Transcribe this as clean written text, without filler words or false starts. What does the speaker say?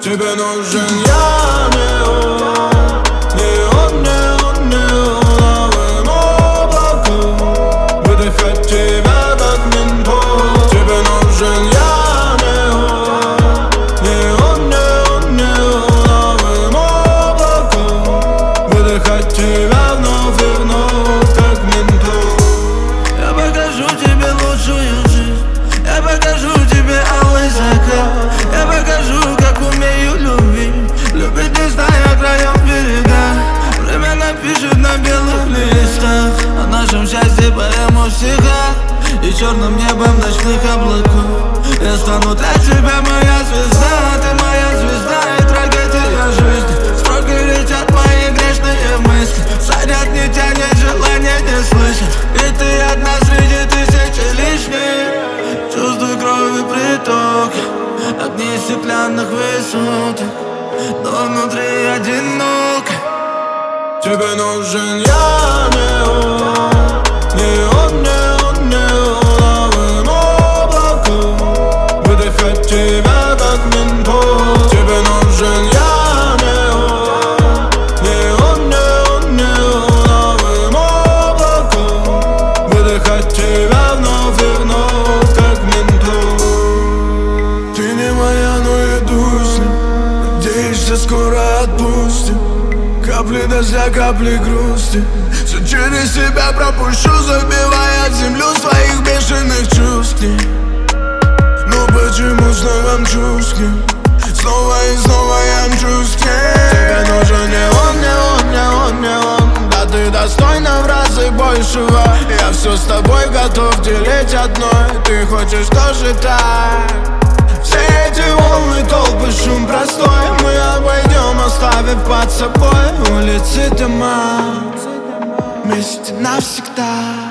Тебе нужен я, не он, не он, не он, не он. Ловим облака, выдыхать тебя как ментол. Тебе нужен я, не он, не он, не он, не он. Ловим облака, выдыхать тебя вновь и вновь как ментол. Я покажу тебе лучшую жизнь, я покажу тебе алый закат. Я покажу, как умею любить, любить не зная краев берега. Время напишет на белых листах о нашем счастье поэму в стихах и черным небом ночных облаков. Я стану для тебя моя звезда, ты моя звезда, и трагедия жизни. Строки летят мои грешные мысли, садят, не тянет желание не слышать. И ты одна среди тысячи лишних. Чувствуй кровь и приток огней стеклянных высоток, но внутри одинок. Тебе нужен я, не он, не он, не он, не он. Ловим облака, выдыхать тебя как ментол. Тебе нужен я, не он, не он, не он, не он. Ловим облака, выдыхать тебя вновь и вновь как ментол. Ты не моя, но иду с ним, надеешься, скоро отпустим. Капли дождя, капли грусти, все через себя пропущу, забивая землю своих бешеных чувств. Но почему снова мчусь к ним? Снова и снова я мчусь к ним. Тебе нужен не он, не он, не он, не он. Да ты достойна в разы большего. Я все с тобой готов делить одной. Ты хочешь тоже так. Все эти волны, толпы, шум простой мы обойдем, оставив под собой улицы, дома. Вместе навсегда.